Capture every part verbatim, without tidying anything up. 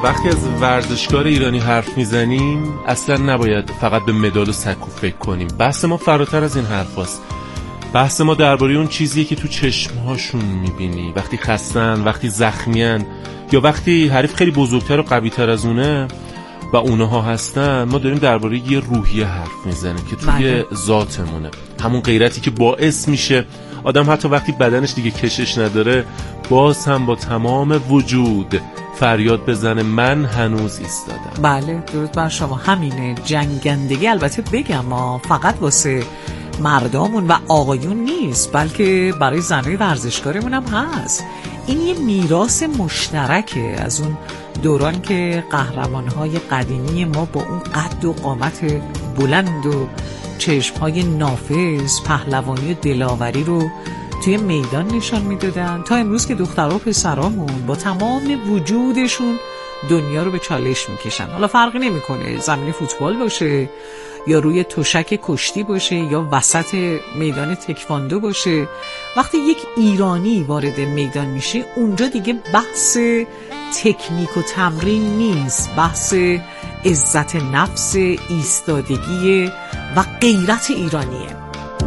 وقتی از ورزشکار ایرانی حرف میزنیم اصلا نباید فقط به مدال و سکو فکر کنیم. بحث ما فراتر از این حرف هست. بحث ما درباره اون چیزیه که تو چشمهاشون میبینی وقتی خستن، وقتی زخمیان، یا وقتی حریف خیلی بزرگتر و قوی‌تر از اونه و اونها هستن. ما داریم درباره یه روحیه حرف میزنیم که توی ذاتمونه، همون غیرتی که باعث میشه آدم حتی وقتی بدنش دیگه کشش نداره باز هم با تمام وجود فریاد بزنه من هنوز ایستادم. بله درود بر شما. همینه جنگندگی. البته بگم ما فقط واسه مردامون و آقایون نیست، بلکه برای زنای ورزشکارمون هم هست. این یه میراث مشترکه از اون دوران که قهرمانهای قدیمی ما با اون قد و قامت بلند و چشمهای نافذ پهلوانی و دلاوری رو توی میدان نشان میدادن، تا امروز که دخترها و پسرامون با تمام وجودشون دنیا رو به چالش میکشن. حالا فرقی نمیکنه زمین فوتبال باشه یا روی تشک کشتی باشه یا وسط میدان تکواندو باشه. وقتی یک ایرانی وارد میدان میشه اونجا دیگه بحث تکنیک و تمرین نیست، بحث عزت نفس، ایستادگی و غیرت ایرانیه.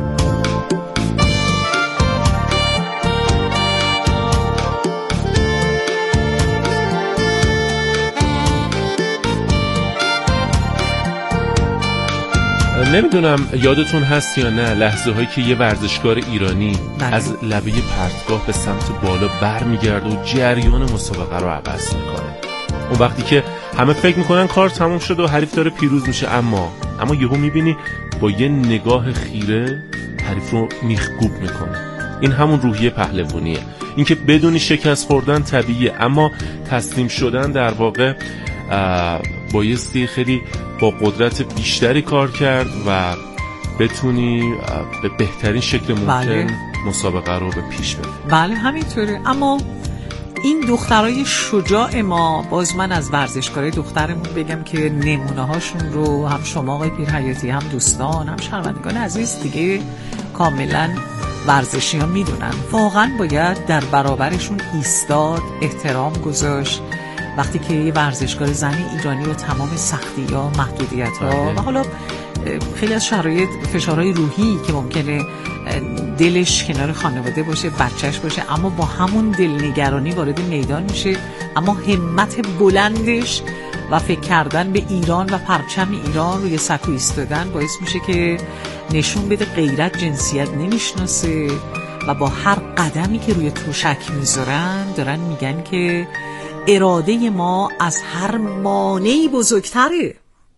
نمیدونم یادتون هست یا نه لحظه هایی که یه ورزشکار ایرانی بله. از لبه پرتگاه به سمت بالا بر میگرده و جریان مسابقه رو عوض میکنه. اون وقتی که همه فکر میکنن کار تموم شده و حریف داره پیروز میشه، اما اما یهو میبینی با یه نگاه خیره حریف رو میخکوب میکنه. این همون روحیه پهلوانیه. این که بدونی شکست خوردن طبیعیه، اما تسلیم شدن در واقع بایستی خیلی با قدرت بیشتری کار کرد و بتونی به بهترین شکل ممکن بله. مسابقه رو به پیش ببری. بله همینطوره. اما این دخترای شجاع ما، باز من از ورزشکارای دخترمون بگم که نمونه هاشون رو هم شما آقای پیرحیاتی هم دوستان هم شنوندگان عزیز دیگه کاملا ورزشی ها میدونن، واقعا باید در برابرشون ایستاد، احترام گذاشت. وقتی که یه ورزشکار زنی ایرانی و تمام سختی‌ها، محدودیت‌ها و حالا خیلی از شرایط فشارهای روحی که ممکنه دلش کنار خانواده باشه، بچهش باشه، اما با همون دلنگرانی وارد میدان میشه، اما همت بلندش و فکر کردن به ایران و پرچم ایران روی سکو ایستادن باعث میشه که نشون بده غیرت جنسیت نمیشناسه و با هر قدمی که روی تشک میذارن دارن میگن که اراده ما از هر مانعی بزرگتره.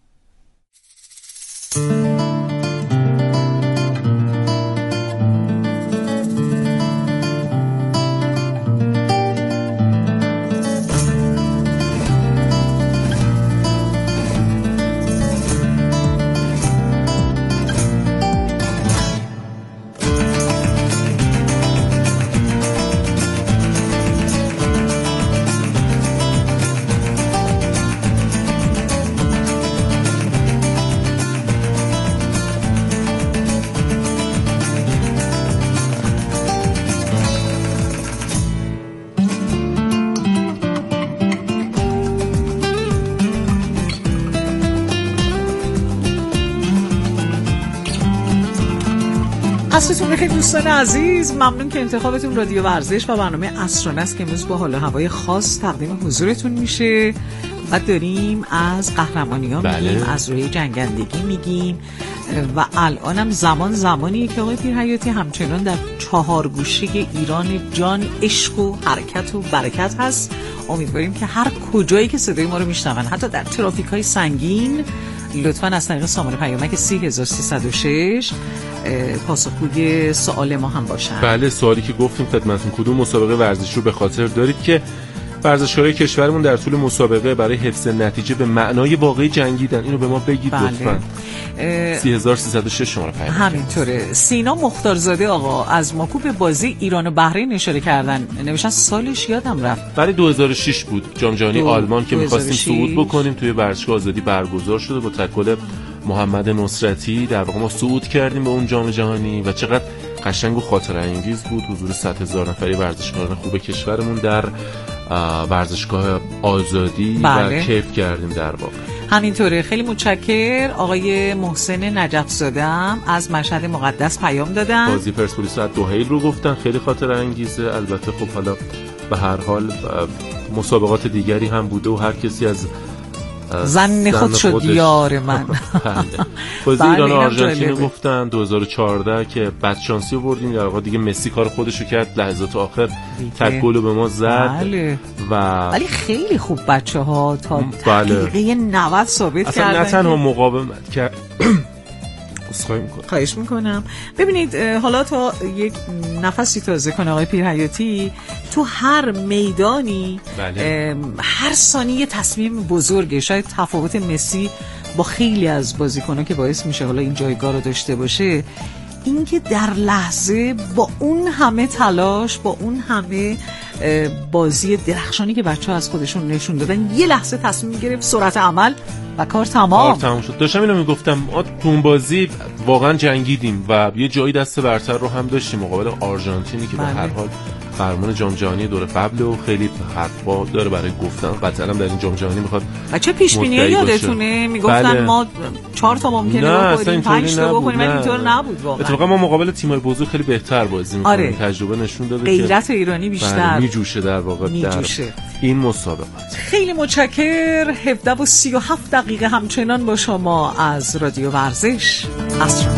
عصرتون بخیر دوستان عزیز، ممنون که انتخابتون رادیو ورزش و برنامه عصرانه است که امروز با حال و هوای خاص تقدیم حضورتون میشه و داریم از قهرمانی ها بله. میگیم، از روی جنگندگی میگیم و الانم زمان زمانیه که آقای پیرحیاتی همچنان در چهار گوشه ایران جان، عشق و حرکت و برکت هست. امیدواریم که هر کجایی که صدای ما رو میشنون، حتی در ترافیک های سنگین، لطفاً از طریق سامانه پیامک سی هزار سیصد و شش پاسخگوی سوال ما هم باشن. بله، سوالی که گفتیم خدمتتون، کدوم مسابقه ورزشی رو به خاطر دارید که ورزشکارای کشورمون در طول مسابقه برای حفظ نتیجه به معنای واقعی جنگیدن؟ اینو به ما بگید بله. لطفاً. سی هزار سیصد و شش شماره پیام. همینطوره. سینا مختارزاده آقا از ماکو به بازی ایران و بحرین اشاره کردن، نوشتن سالش یادم رفت، برای دو هزار و شش بود، جام جهانی آلمان که می‌خواستیم صعود بکنیم، توی ورزشگاه آزادی برگزار شده با تکل محمد نصرتی. در واقع ما صعود کردیم به اون جام جهانی و چقدر قشنگ و خاطره انگیز بود. حضور صد هزار نفری ورزشکاران خوب کشورمون در ورزشگاه آزادی بله. و کیف کردیم در واقع. همینطوره. خیلی متشکر. آقای محسن نجف‌زاده هم از مشهد مقدس پیام دادن. بازی پرسپولیس و دوحیل رو گفتن، خیلی خاطر انگیزه. البته خب حالا به هر حال مسابقات دیگری هم بوده و هر کسی از زن خود شد یار من. بازی ایران و آرژانتین گفتن دو هزار و چهارده که بدشانسی آوردیم، در واقع دیگه مسی کار خودشو کرد، لحظات آخر تک گل به ما زد. بله. و ولی خیلی خوب بچه‌ها تا دقیقه نود ثابت کردن اصلا نه تنها مقاومت کرد. اسخای میکنم. خواهش میکنم. ببینید حالا تا یک نفسی تازه کنه آقای پیرحیاتی، تو هر میدانی بله. هر ثانیه تصمیم بزرگه. شاید تفاوت مسی با خیلی از بازیکن‌ها که باعث میشه حالا این جایگاه رو داشته باشه اینکه در لحظه با اون همه تلاش، با اون همه بازی درخشانی که بچه‌ها از خودشون نشون دادن، یه لحظه تصمیم گرفت، سرعت عمل و کار تمام. کار تمام شد. داشتم اینو میگفتم، ما تو اون بازی واقعا جنگیدیم و یه جایی دست برتر رو هم داشتیم مقابل آرژانتینی که بله. به هر حال قهرمان جام جهانی دوره قبل و خیلی حرفا داره برای گفتن. قطعا در این جام جهانی میخواد بچه پیش بینی یادتونه میگفتن بله. ما چهار تا ممکنه بکنیم، پنج تا بکنیم، ولی اینطور نبود واقعا. اتفاقا ما مقابل تیم‌های بزرگ خیلی بهتر بازی می‌کنیم. آره. تجربه نشون داده که غیرت ایرانی بیشتر میجوشه در واقع در این مسابقات. خیلی متشکر. هفده و سی و هفت دقیقه همچنان با شما از رادیو ورزش اسرا.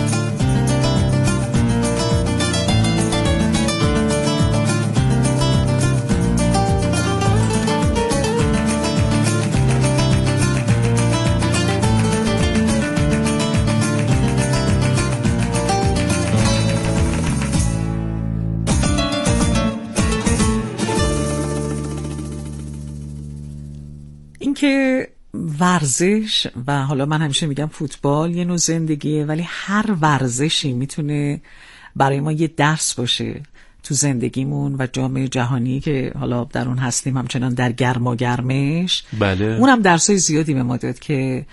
که ورزش و حالا من همیشه میگم فوتبال یه نوع زندگیه، ولی هر ورزشی میتونه برای ما یه درس باشه تو زندگیمون و جامعه جهانی که حالا در اون هستیم همچنان در گرما گرمش. بله. اونم درسای زیادی به ما داد که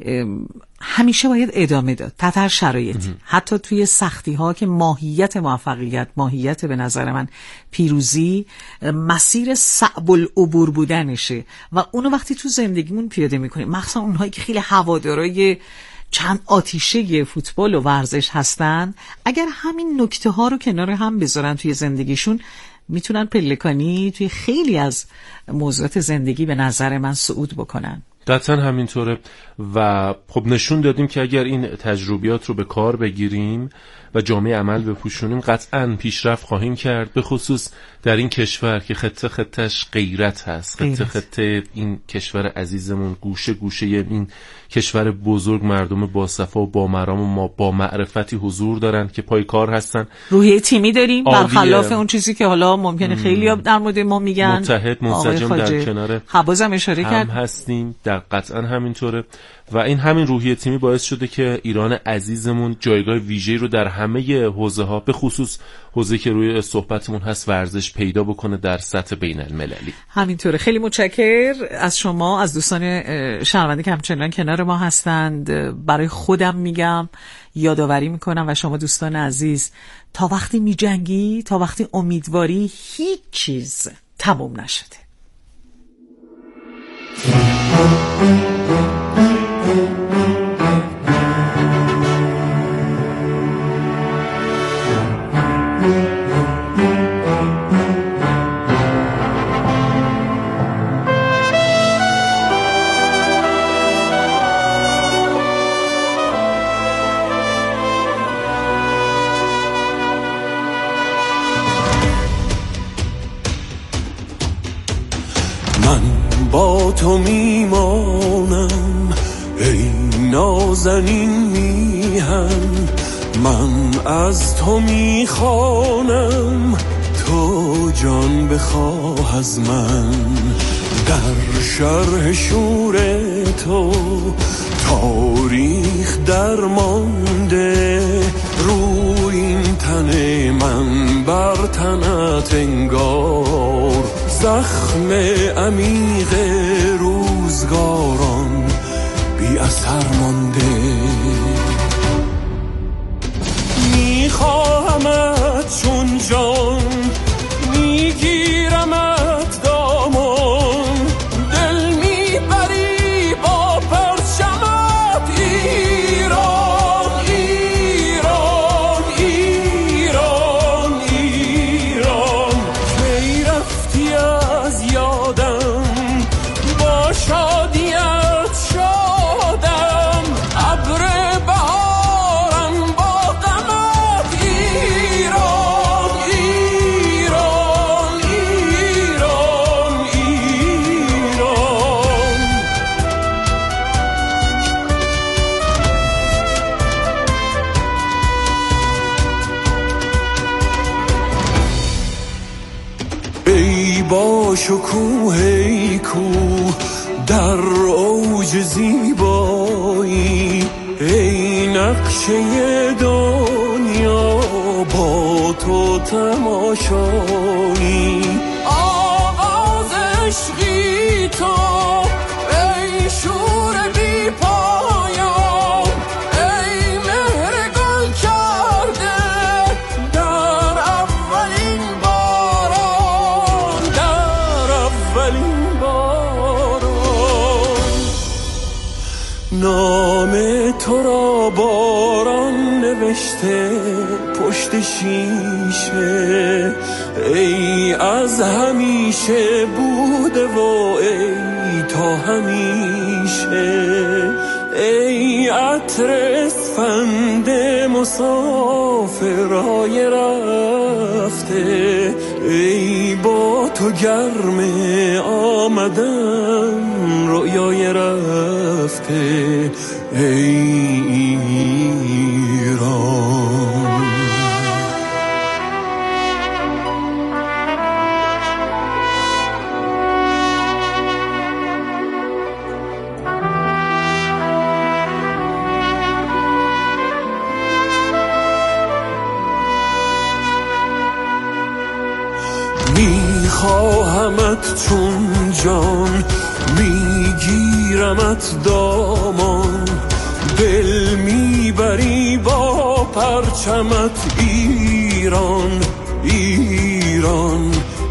همیشه باید ادامه داد تحت هر شرایطی، حتی توی سختی ها که ماهیت موفقیت، ماهیت به نظر من پیروزی، مسیر صعب العبور بودنشه و اونو وقتی تو زندگیمون پیاده میکنیم، مخصوصا اونهایی که خیلی هوادارای چند آتیشه فوتبال و ورزش هستن، اگر همین نکته ها رو کنار هم بذارن توی زندگیشون، میتونن پلکانی توی خیلی از موضوعات زندگی به نظر من صعود بکنن. قطعا همینطوره و خب نشون دادیم که اگر این تجربیات رو به کار بگیریم و جامعه عمل بپوشونیم قطعا پیشرفت خواهیم کرد، به خصوص در این کشور که خطه خطش غیرت هست. خطه خطه این کشور عزیزمون، گوشه گوشه این کشور بزرگ، مردم با صفا و با مرام و ما با معرفتی حضور دارن که پای کار هستن. روحیه تیمی داریم برخلاف اون چیزی که حالا ممکنه خیلی در مورد ما میگن. متحد منسجم در کنار حبازم اشاره کرد هستیم، در قطعا همینطوره و این همین روحیه تیمی باعث شده که ایران عزیزمون جایگاه ویژه‌ای رو در همه حوزه‌ها، به خصوص حوزه‌ای که روی صحبتمون هست ورزش، پیدا بکنه در سطح بین‌المللی. همینطوره. خیلی متشکر از شما، از دوستان شنونده که همچنان کنار ما هستند. برای خودم میگم، یادآوری میکنم و شما دوستان عزیز، تا وقتی میجنگی، تا وقتی امیدواری، هیچ چیز تموم نشده. با تو میمانم ای نازنین میهن، من از تو میخوانم تو جان بخواه از من. در شرح شور تو تاریخ درمانده، روی این تن من بر تنت انگار زخم عمیق روزگاران بی اثر مانده. میخواهمت چون جان، میگیرمت دامان، شکوه کوه در اوج زیبایی، ای نقشه دنیا با تو تماشایی. آغاز عشقی تو ای شور بی پایان، ای مهر گل کرده در اولین باران، در اولین باران. نام تو را باران نوشته پشت شیشه، ای از همیشه بوده و ای تا همیشه، ای عطر اسفند مسافرای رفته، ای با تو گرم آمدن رویای رفته، ای ایران. میخواهمت چون جان، میگیرمت دامان، دل میبری با پرچمت ایران، ایران،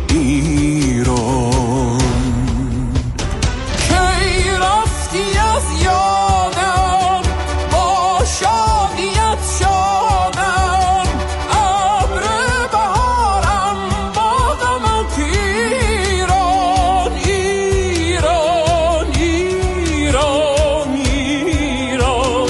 ایران. کی رفتی از یادم با شادیت شادم، ابر بهارم با غمت ایران، ایران، ایران، ایران،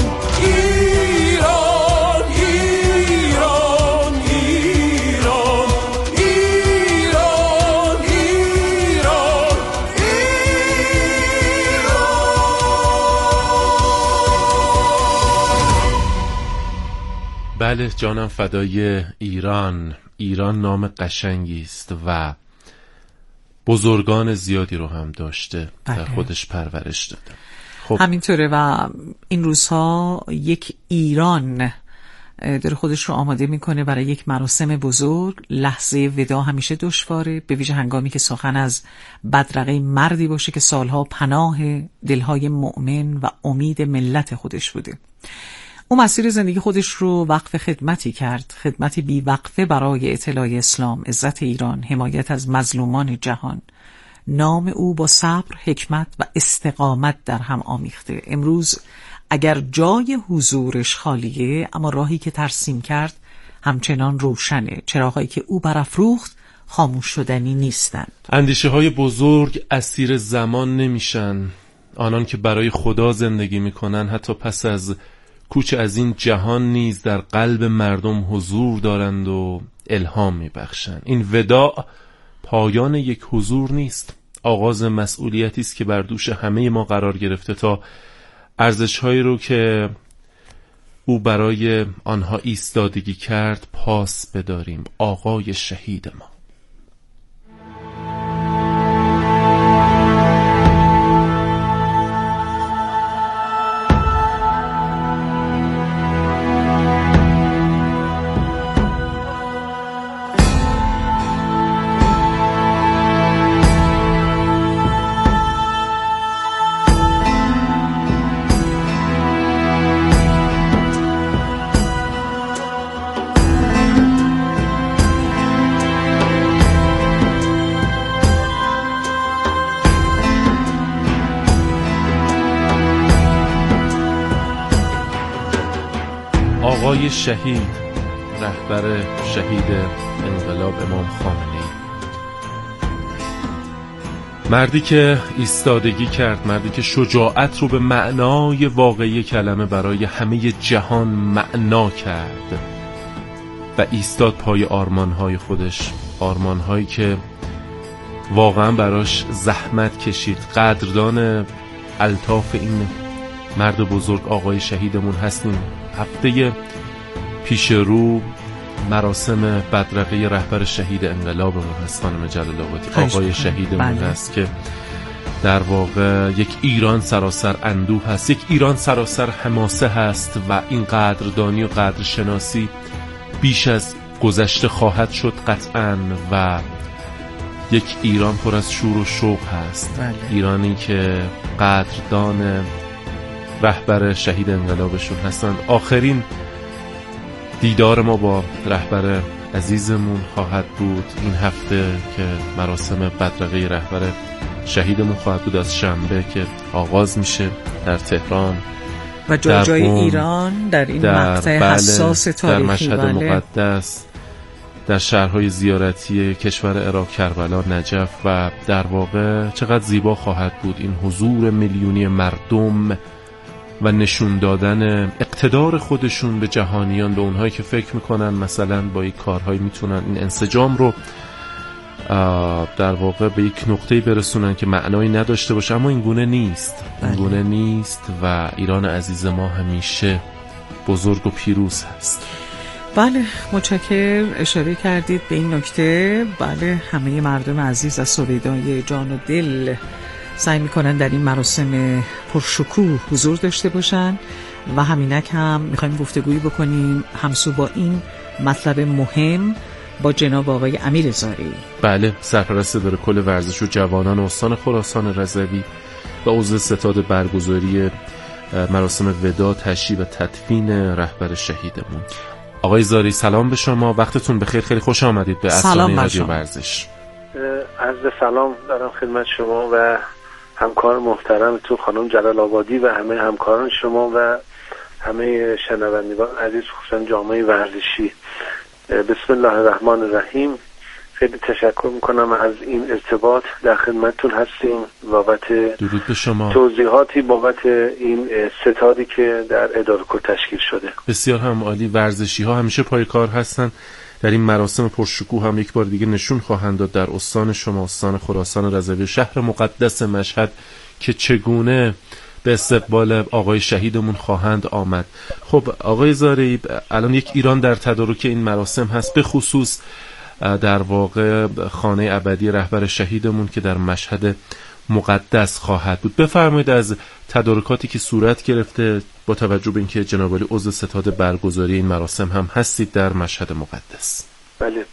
ایران، ایران، ایران، ایران، ایران، بله جانم فدای ایران. ایران نام قشنگی است و بزرگان زیادی رو هم داشته، بله. در خودش پرورش داده. خب همینطوره و این روزها یک ایران داره خودش رو آماده میکنه برای یک مراسم بزرگ. لحظه ودا همیشه دشواره، به ویژه هنگامی که سخن از بدرقه مردی باشه که سالها پناه دلهای مؤمن و امید ملت خودش بوده. او مسیر زندگی خودش رو وقف خدمتی کرد، خدمتی بی وقفه برای اطلاع اسلام، عزت ایران، حمایت از مظلومان جهان. نام او با صبر، حکمت و استقامت در هم آمیخته. امروز اگر جای حضورش خالیه، اما راهی که ترسیم کرد همچنان روشنه. چراغایی که او برافروخت خاموش شدنی نیستند. اندیشه های بزرگ اسیر زمان نمیشن. آنان که برای خدا زندگی میکنن حتی پس از کوچ از این جهان نیز در قلب مردم حضور دارند و الهام میبخشند. این وداع پایان یک حضور نیست، آغاز مسئولیتی است که بر دوش همه ما قرار گرفته تا ارزش‌هایی رو که او برای آنها ایستادگی کرد پاس بداریم. آقای شهید ما. آقای شهید، رهبر شهید انقلاب امام خامنه‌ای، مردی که ایستادگی کرد، مردی که شجاعت رو به معنای واقعی کلمه برای همه جهان معنا کرد و ایستاد پای آرمان‌های خودش، آرمان‌هایی که واقعا براش زحمت کشید. قدردان الطاف این مرد بزرگ آقای شهیدمون هستیم. هفته پیش رو مراسم بدرقه رهبر شهید انقلابمون هست خانم جلال آبادی. آقای شهیدمون بله. هست که در واقع یک ایران سراسر اندوه هست، یک ایران سراسر حماسه هست و این قدردانی و قدرشناسی بیش از گذشته خواهد شد قطعاً و یک ایران پر از شور و شوق هست. بله. ایرانی که قدردان رهبر شهید انقلابشون هستند. آخرین دیدار ما با رهبر عزیزمون خواهد بود این هفته که مراسم بدرقه رهبر شهیدمون خواهد بود از شنبه که آغاز میشه در تهران و جای جای ایران در این مقطع بله حساس تاریخی، در مشهد بله. مقدس، در شهرهای زیارتی کشور عراق، کربلا، نجف و در واقع چقدر زیبا خواهد بود این حضور میلیونی مردم و نشون دادن اقتدار خودشون به جهانیان، به اونهایی که فکر میکنن مثلا با این کارهایی میتونن این انسجام رو در واقع به یک نقطه‌ای برسونن که معنایی نداشته باشه، اما این گونه نیست. بله. این گونه نیست و ایران عزیز ما همیشه بزرگ و پیروز هست. بله، متشکر اشاره کردید به این نکته. بله، همه مردم عزیز از سویدای جان و دل سعی میکنن در این مراسم پرشکوه حضور داشته باشن و همینک هم میخوایم گفتگویی بکنیم همسو با این مطلب مهم با جناب آقای امیر زارعی. بله، سرپرست اداره کل ورزش و جوانان استان خراسان رضوی و عضو ستاد برگزاری مراسم وداع، تشییع و تدفین رهبر شهیدمون. آقای زارعی سلام به شما، وقتتون بخیر، خیلی خوش آمدید به اسامی رادیو ورزش. عرض سلام دارم خدمت شما و همکار محترمتون خانم جلال آبادی و همه همکاران شما و همه شنوندگان عزیز، خصوصا جامعه ورزشی. بسم الله الرحمن الرحیم. خیلی تشکر میکنم از این ارتباط، در خدمتتون هستیم بابت درود به شما. توضیحاتی بابت این ستادی که در اداره کل تشکیل شده. بسیار هم عالی. ورزشی ها همیشه پای کار هستن، در این مراسم پرشکوه هم یک بار دیگه نشون خواهند داد در استان شما، استان خراسان رضوی، شهر مقدس مشهد، که چگونه به استقبال آقای شهیدمون خواهند آمد. خب آقای زارعی، الان یک ایران در تدارک این مراسم هست، به خصوص در واقع خانه ابدی رهبر شهیدمون که در مشهد مقدس خواهد بود. بفرمایید از تدارکاتی که صورت گرفته با توجه به اینکه جناب عالی عضو ستاد برگزاری این مراسم هم هستید در مشهد مقدس. بله،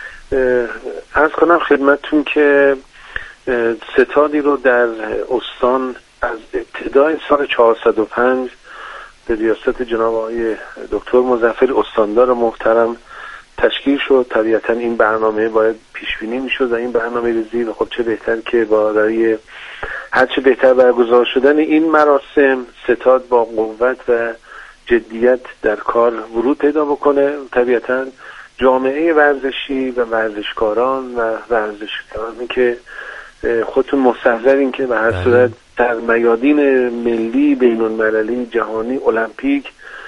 عرض کنم خدمتتون که ستادی رو در استان از ابتدای سال چهارصد و پنج به ریاست جناب آقای دکتر مظفری استاندار محترم تشکیل شد. طبیعتا این برنامه باید پیش بینی میشد و این برنامه ریزی و خب چه بهتر که با برای هر چه بهتر برگزار شدن این مراسم ستاد با قوت و جدیت در کار ورود پیدا بکنه. طبیعتا جامعه ورزشی و ورزشکاران و ورزشکارانی که خودتون مستحضرین که به هر صورت در میادین ملی، بین‌المللی، جهانی، المپیک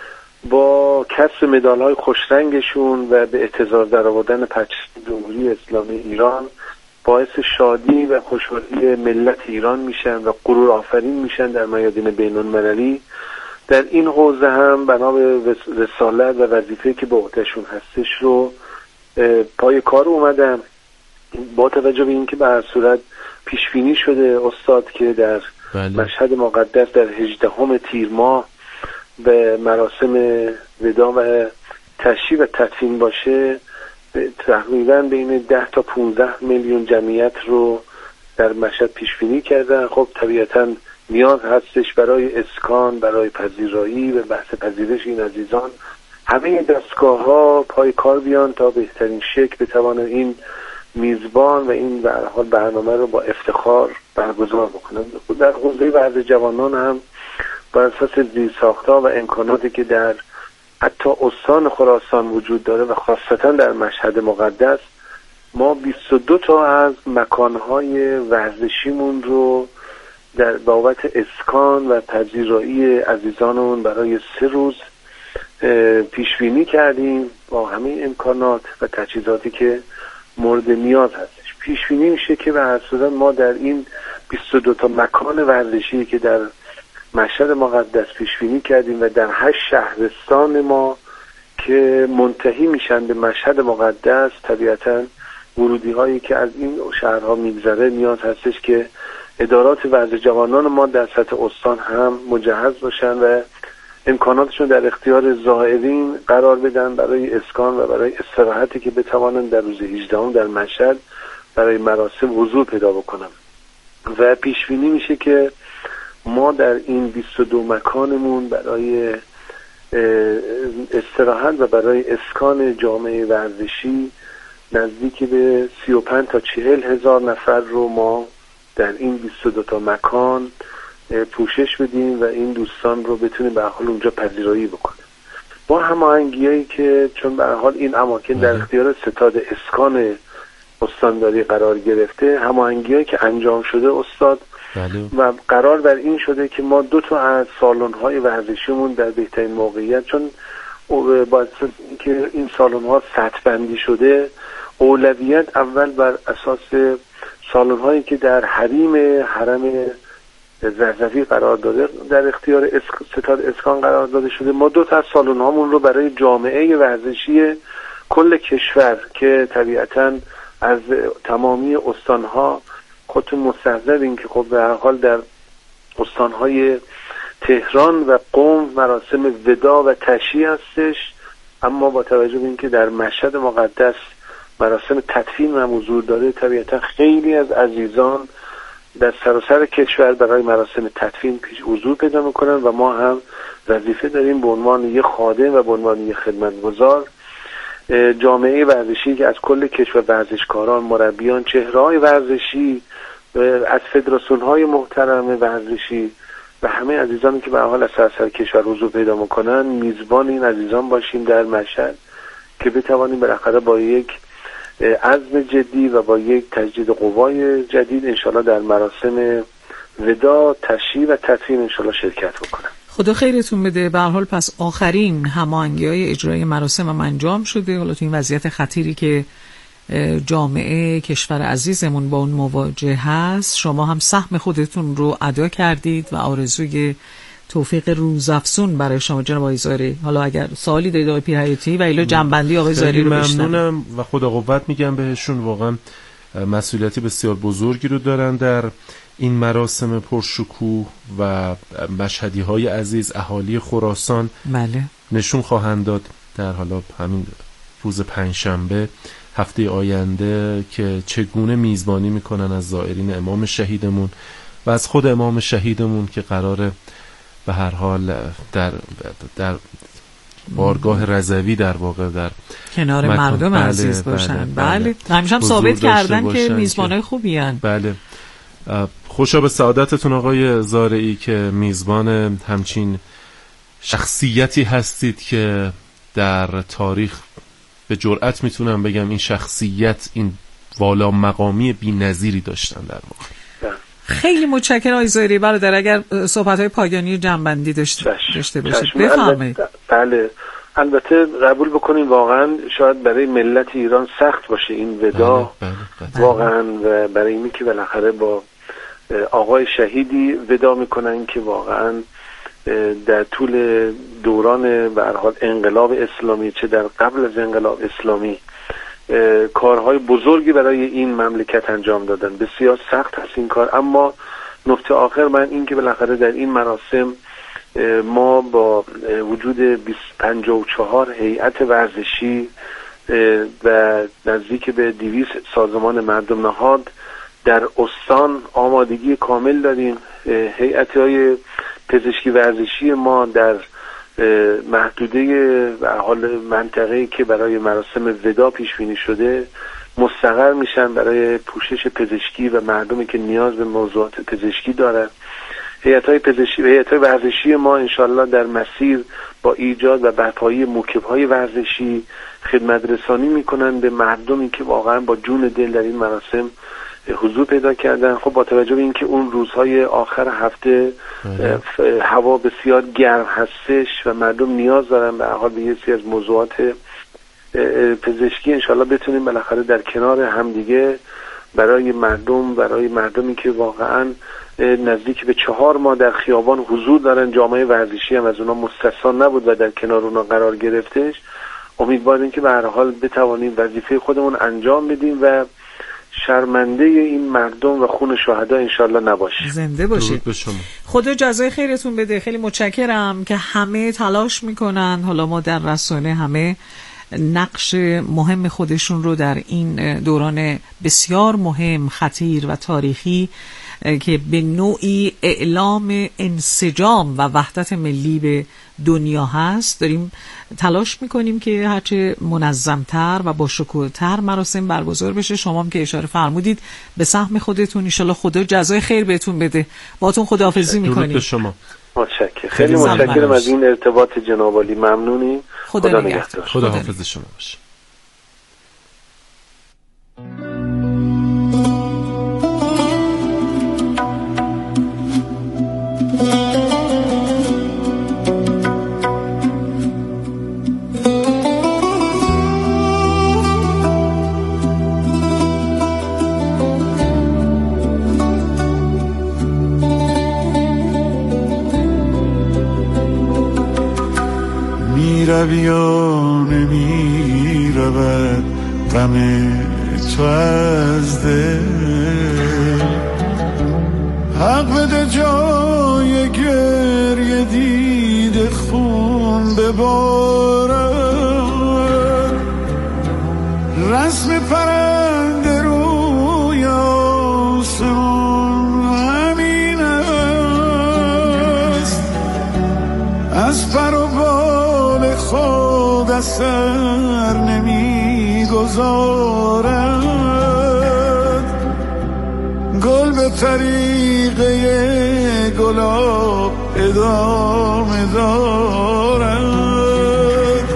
با کسب مدال‌های خوشرنگشون و به اعتزاز درآوردن پرچم جمهوری اسلامی ایران باعث شادی و خوشحالی ملت ایران میشن و غرور آفرین میشن در میادین بین‌المللی. در این حوزه هم بنا به رسالت و وظیفه‌ای که به عهدهشون هستش رو پای کار اومدم، با توجه به اینکه به هر صورت پیش بینی شده استاد که در بله. مشهد مقدس در هجدهم تیر ماه به مراسم وداع و تشییع و تدفین باشه، تقریبا بین ده تا پانزده میلیون جمعیت رو در مشهد پیش بینی کردن. خب طبیعتا نیاز هستش برای اسکان، برای پذیرایی و بحث پذیرش این عزیزان همه دستگاه ها پای کار بیان تا بهترین شکل بتوانن این میزبان و این به هر حال برنامه رو با افتخار برگزار بکنن. در حوزه ورزش جوانان هم بر اساس زیرساخت‌ها و امکاناتی که در حتی استان خراسان وجود داره و خاصتا در مشهد مقدس، ما بیست و دو تا از مکانهای ورزشیمون رو در بابت اسکان و پذیرایی عزیزانمون برای سه روز پیش بینی کردیم با همه امکانات و تجهیزاتی که مورد نیاز هستش. پیش بینی میشه که به هر صورت ما در این بیست و دو تا مکان ورزشی که در مشهد مقدس پیش بینی کردیم و در هشت شهرستان ما که منتهی میشن به مشهد مقدس، طبیعتاً ورودی هایی که از این شهرها میگذره نیاز هستش که ادارات ورزش جوانان ما در سطح استان هم مجهز باشن و امکاناتشون در اختیار زائرین قرار بدن برای اسکان و برای استراحتی که بتوانند در روز هجدهم در مشهد برای مراسم حضور پیدا بکنن. و پیش بینی میشه که ما در این بیست و دو مکانمون برای استراحت و برای اسکان جامعه ورزشی نزدیک به سی و پنج تا چهل هزار نفر رو ما در این بیست و دو تا مکان پوشش بدیم و این دوستان رو بتونیم به حال اونجا پذیرایی بکنیم با هماهنگیایی که چون به حال این اماکن در اختیار ستاد اسکان استانداری قرار گرفته، هماهنگیایی که انجام شده استاد بله. و قرار بر این شده که ما دو تا از سالن‌های ورزشیمون در بهترین موقعیت، چون باید که این سالن‌ها سطح بندی شده، اولویت اول بر اساس سالن‌هایی که در حریم حرم زرزفی قرار داده در اختیار اسک... ستاد اسکان قرار داده شده. ما دو تا از سالن‌هامون رو برای جامعه ورزشی کل کشور که طبیعتاً از تمامی استان‌ها خودتون مستحضرین که خب به هر حال در استان‌های تهران و قم مراسم ودا و تشییع هستش، اما با توجه به اینکه در مشهد مقدس مراسم تدفین هم حضور داره، طبیعتا خیلی از عزیزان در سراسر کشور برای مراسم تدفین پیش حضور پیدا میکنن و ما هم وظیفه داریم به عنوان یک خادم و به عنوان یک خدمتگزار جامعه ورزشی که از کل کشور ورزشکاران، مربیان، چهره‌های ورزشی، از فدراسیون‌های محترم ورزشی و همه عزیزانی که به حال از سراسر کشور حضور پیدا میکنن میزبان این عزیزان باشیم در مشهد که بتوانیم بالاخره با یک عزم جدی و با یک تجدید قوای جدید انشالله در مراسم ودا، تشییع و تدفین انشالله شرکت بکنم. خدا خیرتون بده. به هر حال پس آخرین هماهنگی‌های اجرای مراسم هم انجام شده. حالا تو این وضعیت خطیری که جامعه کشور عزیزمون با اون مواجه هست، شما هم سهم خودتون رو ادا کردید و آرزوی توفیق روزافزون برای شما جناب آقای زاری. حالا اگر سوالی دارید آقای پیرحیاتی و الا جنبندی آقای زاری رو بشنویم. ممنونم و خدا قوت میگم بهشون، واقعا مسئولیتی بسیار بزرگی رو دارن در این مراسم پرشکوه و مشهدی های عزیز اهالی خراسان بله. نشون خواهند داد در حالا همین روز پنجشنبه هفته آینده که چگونه میزبانی میکنن از زائرین امام شهیدمون و از خود امام شهیدمون که قراره به هر حال در در بارگاه رضوی در واقع در کنار مردم بله عزیز باشن. بله, بله. همیشه هم ثابت کردن که میزبانای خوبی هن. بله. خوشا به سعادتتون آقای زارعی که میزبان همچین شخصیتی هستید که در تاریخ به جرئت میتونم بگم این شخصیت این والا مقامی بی‌نظیری داشتن در واقع. خیلی متشکرم آقای زاری. برادر اگر صحبت‌های پایانی جنبندی داشته داشته باشید بفرمایید. بله البته قبول بکنیم واقعا شاید برای ملت ایران سخت باشه این ودا بله، بله، بله. واقعا و برای اینی که بالاخره با آقای شهیدی ودا میکنن که واقعا در طول دوران به هر حال انقلاب اسلامی چه در قبل از انقلاب اسلامی کارهای بزرگی برای این مملکت انجام دادن. بسیار سخت هست این کار، اما نکته آخر من این که بالاخره در این مراسم ما با وجود پنجاه و چهار هیئت ورزشی و نزدیک به دویست سازمان مردم نهاد در استان آمادگی کامل داریم. هیئت‌های پزشکی ورزشی ما در محدوده و حال منطقه‌ای که برای مراسم ودا پیش بینی شده مستقر میشن برای پوشش پزشکی و مردمی که نیاز به موضوعات پزشکی دارن. هیئت‌های پزشکی و هیئت‌های ورزشی ما انشالله در مسیر با ایجاد و برپایی موکب‌های ورزشی خدمت رسانی میکنن به مردمی که واقعا با جون دل در این مراسم حضور پیدا کردن. خب با توجه به اینکه اون روزهای آخر هفته هوا بسیار گرم هستش و مردم نیاز دارن به هر حال به یه سری از موضوعات پزشکی، انشالله بتونیم بالاخره در کنار همدیگه برای مردم برای مردمی که واقعا نزدیک به چهار ماه در خیابان حضور دارن، جامعه ورزشی هم از اونا مستثنا نبود و در کنار اونا قرار گرفتش، امیدواریم که به هر حال بتوانیم وظیفه خودمون انجام بدیم و شرمنده این مردم و خون شهدا انشالله نباشیم. زنده باشید. خدا جزای خیرتون بده. خیلی متشکرم که همه تلاش میکنن. حالا ما در رسانه همه نقش مهم خودشون رو در این دوران بسیار مهم، خطیر و تاریخی که به نوعی اعلام انسجام و وحدت ملی به دنیا هست داریم تلاش میکنیم که هرچه منظمتر و با شکوه‌تر مراسم برگزار بشه. شما هم که اشاره فرمودید به سهم خودتون، ان شاءالله خدا جزای خیر بهتون بده. باهاتون خداحافظی میکنیم. به شما متشکرم. خیلی متشکرم از این ارتباط جناب عالی. ممنونیم. خدا, خدا نگهدار. خدا حافظ شما باشه. میروی یا نمی رود غم تو از دل، حق بده جای گریه دیده خون ببارد، رسم پرنده روی آسمان همین است، از پر و بال خود اثر نمی گذارد، گل به طریقه گلاب ادامه دارد،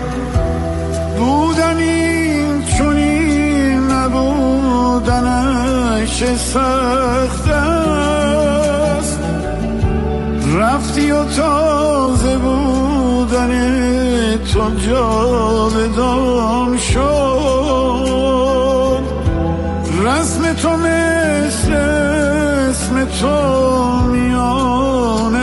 بودن این چنین نبودنش سخت است، رفتی و تازه بودن تو جاودان شد، رسم تو مثل اسم تو میان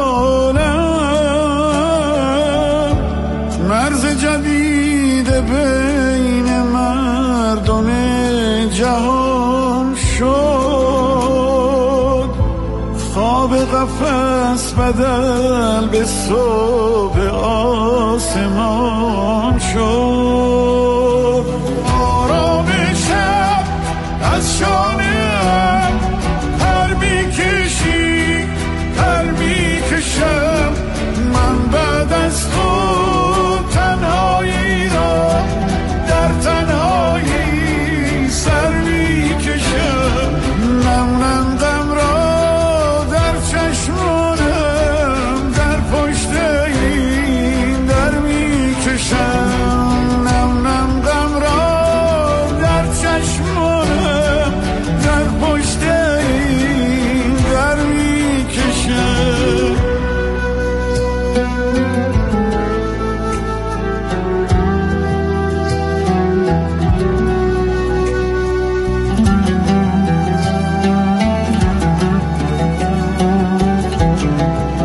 عالم، مرز جدید بین مردم جهان شد، خواب قفس بدل به صبح آسمان شد.